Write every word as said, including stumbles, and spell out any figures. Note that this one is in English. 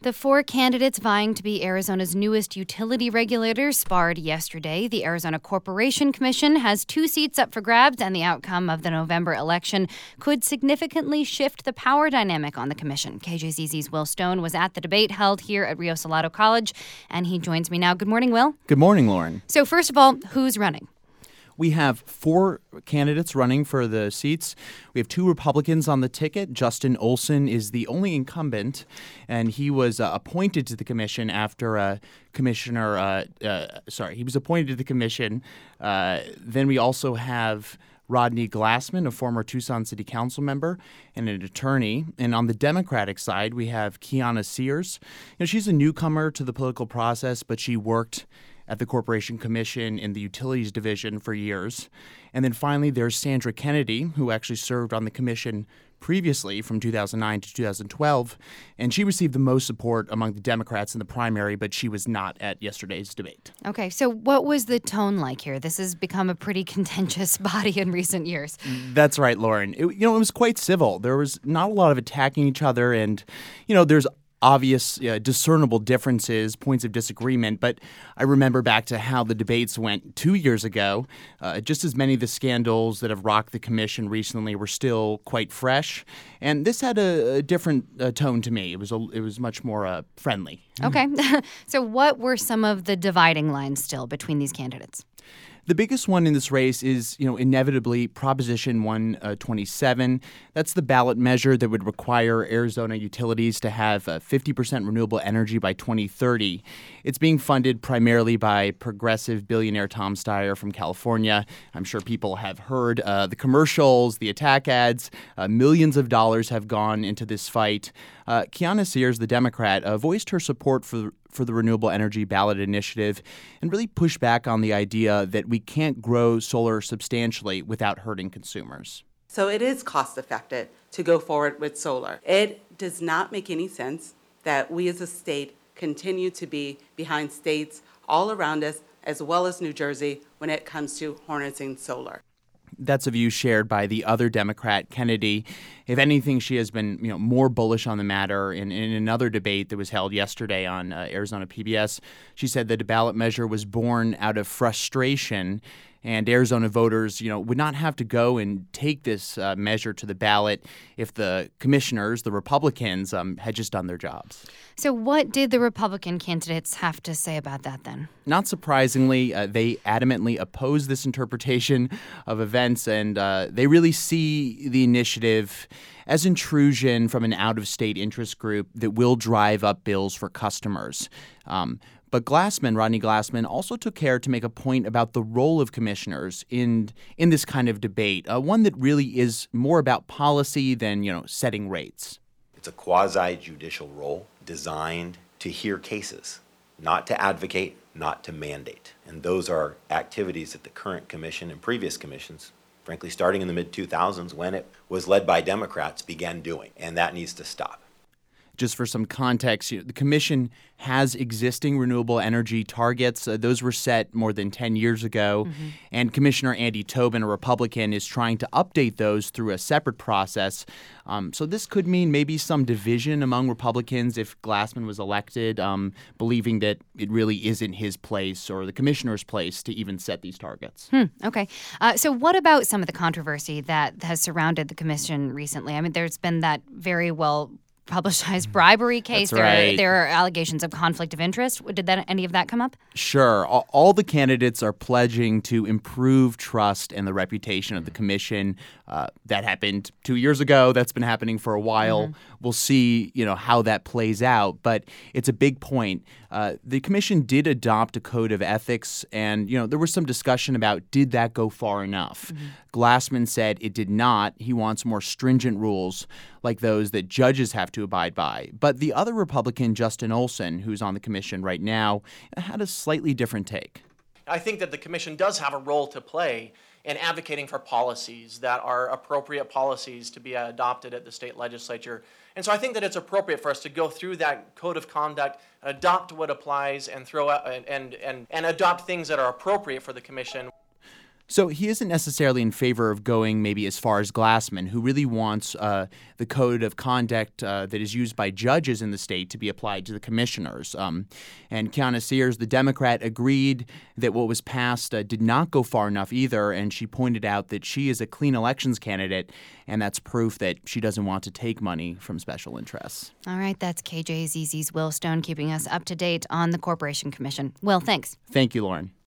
The four candidates vying to be Arizona's newest utility regulator sparred yesterday. The Arizona Corporation Commission has two seats up for grabs, and the outcome of the November election could significantly shift the power dynamic on the commission. K J Z Z's Will Stone was at the debate held here at Rio Salado College, and he joins me now. Good morning, Will. Good morning, Lauren. So first of all, who's running? We have four candidates running for the seats. We have two Republicans on the ticket. Justin Olson is the only incumbent, and he was uh, appointed to the commission after a uh, commissioner, uh, uh, sorry, he was appointed to the commission. Uh, then we also have Rodney Glassman, a former Tucson City Council member and an attorney. And on the Democratic side, we have Kiana Sears. You know, she's a newcomer to the political process, but she worked at the Corporation Commission in the Utilities Division for years. And then finally, there's Sandra Kennedy, who actually served on the commission previously from two thousand nine to two thousand twelve, and she received the most support among the Democrats in the primary, but she was not at yesterday's debate. Okay, so what was the tone like here? This has become a pretty contentious body in recent years. That's right, Lauren. It, you know, it was quite civil. There was not a lot of attacking each other, and, you know, there's obvious, uh, discernible differences, points of disagreement, but I remember back to how the debates went two years ago. Uh, just as many of the scandals that have rocked the commission recently were still quite fresh, and this had a, a different uh, tone to me. It was a, it was much more uh, friendly. Okay, so what were some of the dividing lines still between these candidates? The biggest one in this race is, you know, inevitably Proposition one twenty-seven. That's the ballot measure that would require Arizona utilities to have uh, fifty percent renewable energy by twenty thirty. It's being funded primarily by progressive billionaire Tom Steyer from California. I'm sure people have heard uh, the commercials, the attack ads. Uh, millions of dollars have gone into this fight. Uh, Kiana Sears, the Democrat, uh, voiced her support for for the renewable energy ballot initiative and really pushed back on the idea that we can't grow solar substantially without hurting consumers. So it is cost effective to go forward with solar. It does not make any sense that we as a state continue to be behind states all around us, as well as New Jersey, when it comes to harnessing solar. That's a view shared by the other Democrat, Kennedy. If anything, she has been, you know, more bullish on the matter. In, in another debate that was held yesterday on uh, Arizona P B S, she said that the ballot measure was born out of frustration, and Arizona voters, you know, would not have to go and take this uh, measure to the ballot if the commissioners, the Republicans, um, had just done their jobs. So what did the Republican candidates have to say about that then? Not surprisingly, uh, they adamantly oppose this interpretation of events, and uh, they really see the initiative as intrusion from an out-of-state interest group that will drive up bills for customers. Um, But Glassman, Rodney Glassman, also took care to make a point about the role of commissioners in in this kind of debate, uh, one that really is more about policy than, you know, setting rates. It's a quasi-judicial role designed to hear cases, not to advocate, not to mandate. And those are activities that the current commission and previous commissions, frankly, starting in the mid two thousands when it was led by Democrats, began doing. And that needs to stop. Just for some context, you know, the commission has existing renewable energy targets. Uh, those were set more than ten years ago. Mm-hmm. And Commissioner Andy Tobin, a Republican, is trying to update those through a separate process. Um, so this could mean maybe some division among Republicans if Glassman was elected, um, believing that it really isn't his place or the commissioner's place to even set these targets. Hmm, okay. Uh, so what about some of the controversy that has surrounded the commission recently? I mean, there's been that very well publicized bribery case. That's right. There are, there are allegations of conflict of interest. Did that any of that come up? Sure. All, all the candidates are pledging to improve trust and the reputation of the commission. Uh, that happened two years ago. That's been happening for a while. Mm-hmm. We'll see, you know, how that plays out. But it's a big point. Uh, the commission did adopt a code of ethics, and, you know, there was some discussion about did that go far enough. Mm-hmm. Glassman said it did not. He wants more stringent rules like those that judges have to abide by. But the other Republican, Justin Olson, who's on the commission right now, had a slightly different take. I think that the commission does have a role to play in advocating for policies that are appropriate policies to be adopted at the state legislature. And so I think that it's appropriate for us to go through that code of conduct, adopt what applies, and throw out and and and, and adopt things that are appropriate for the commission. So he isn't necessarily in favor of going maybe as far as Glassman, who really wants uh, the code of conduct uh, that is used by judges in the state to be applied to the commissioners. Um, and Kiana Sears, the Democrat, agreed that what was passed uh, did not go far enough either, and she pointed out that she is a clean elections candidate, and that's proof that she doesn't want to take money from special interests. All right, that's K J Z Z's Will Stone keeping us up to date on the Corporation Commission. Will, thanks. Thank you, Lauren.